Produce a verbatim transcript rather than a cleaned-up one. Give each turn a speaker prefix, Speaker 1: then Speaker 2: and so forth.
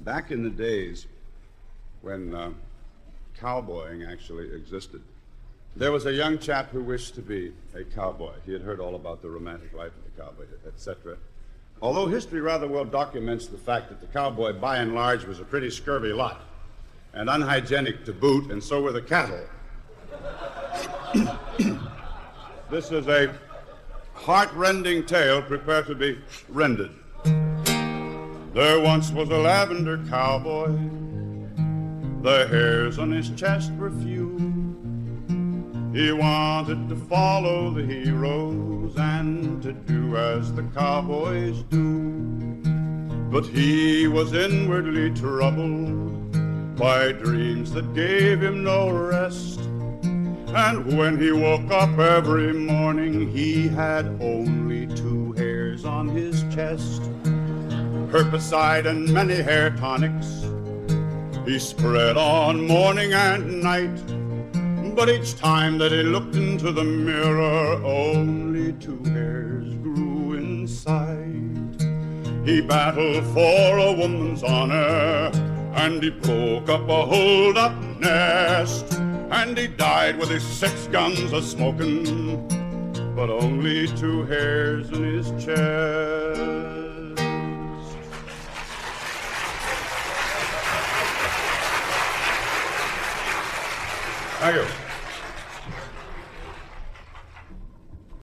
Speaker 1: Back in the days when uh, cowboying actually existed, there was a young chap who wished to be a cowboy. He had heard all about the romantic life of the cowboy, et cetera. Although history rather well documents the fact that the cowboy, by and large, was a pretty scurvy lot, and unhygienic to boot, and so were the cattle. This is a heart-rending tale. Prepare to be rended. There once was a lavender cowboy. The hairs on his chest were few. He wanted to follow the heroes and to do as the cowboys do. But he was inwardly troubled by dreams that gave him no rest. And when he woke up every morning, he had only two hairs on his chest. Herbicide and many hair tonics he spread on morning and night. But each time that he looked into the mirror, only two hairs grew in sight. He battled for a woman's honor, and he broke up a hold-up nest. And he died with his six guns a-smoking, but only two hairs in his chest. Thank you.